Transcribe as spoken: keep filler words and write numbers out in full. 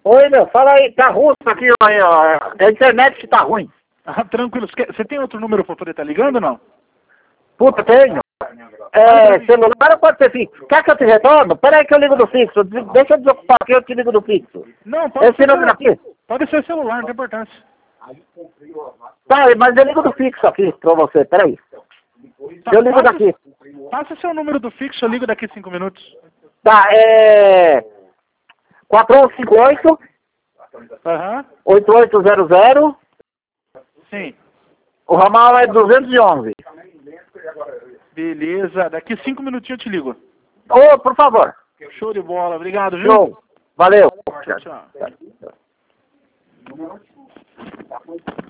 Oi, meu, fala aí, tá russo aqui, ó, aí, ó. A internet que tá ruim. Ah, tranquilo. Você tem outro número pra poder estar ligando ou não? Puta, tenho. É, celular ou pode ser fixo? Quer que eu te retorno? Pera aí que eu ligo do fixo. Des- Deixa eu desocupar aqui, eu te ligo do fixo. Não, pode Esse ser, número celu... aqui? pode ser celular, não tem importância. Tá, mas eu ligo do fixo aqui pra você, pera aí. Tá, Eu ligo passa, daqui. passa seu número do fixo, eu ligo daqui a cinco minutos. Tá, é... quatro um cinco oito, Aham. oito oito zero zero. Sim. O ramal é duzentos e onze. Beleza. Daqui cinco minutinhos eu te ligo. Ô, por favor. Show de bola. Obrigado, viu? Show. Valeu. Tchau, tchau. Tchau.